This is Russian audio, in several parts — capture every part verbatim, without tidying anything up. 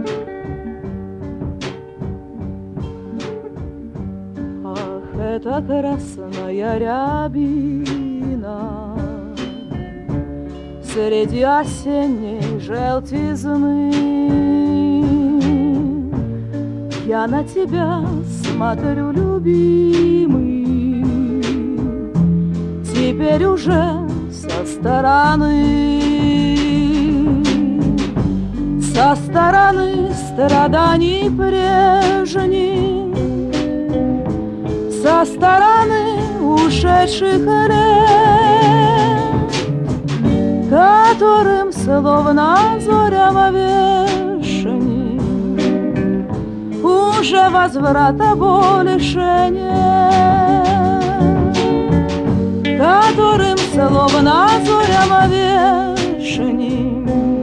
Ах, это красная рябина среди осенней желтизны. Я на тебя смотрю, любимый, теперь уже со стороны, со стороны страданий прежних, со стороны ушедших лет, которым словно зорям вешни уже возврата больше нет, которым словно зорям вешни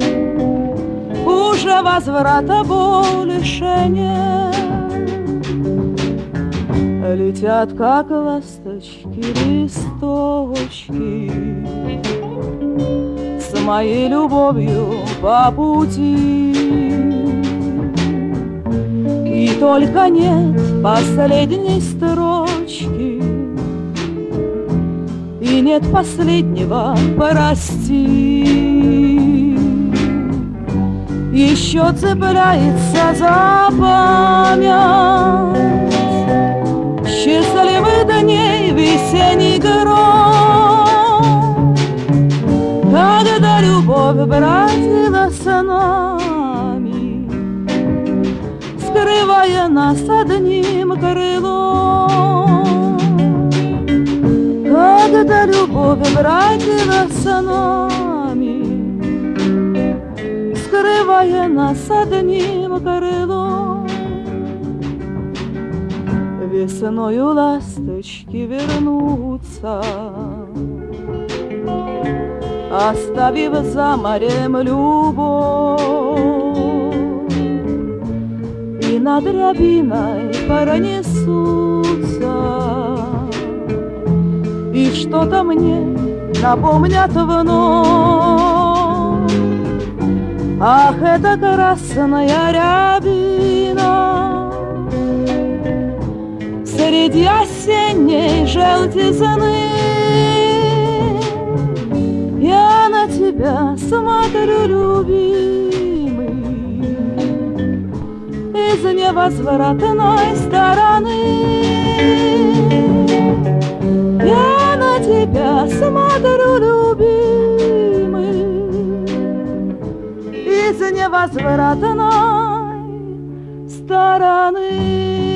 уже возврата больше нет. Летят, как ласточки, листочки с моей любовью по пути, и только нет последней строчки, и нет последнего прости. Еще цепляется за память счастливых дней весенний гром, когда любовь бродила с нами, скрывая нас одним крылом. Когда любовь бродила с нами, скрывая нас одним крылом. Весною ласточки вернутся, оставив за морем любовь, и над рябиной пронесутся, и что-то мне напомнят вновь. Ах, это красная рябина среди осенней желтизны. Я на тебя смотрю, любимый, из невозвратной стороны. Я на тебя смотрю, любимый, из невозвратной стороны.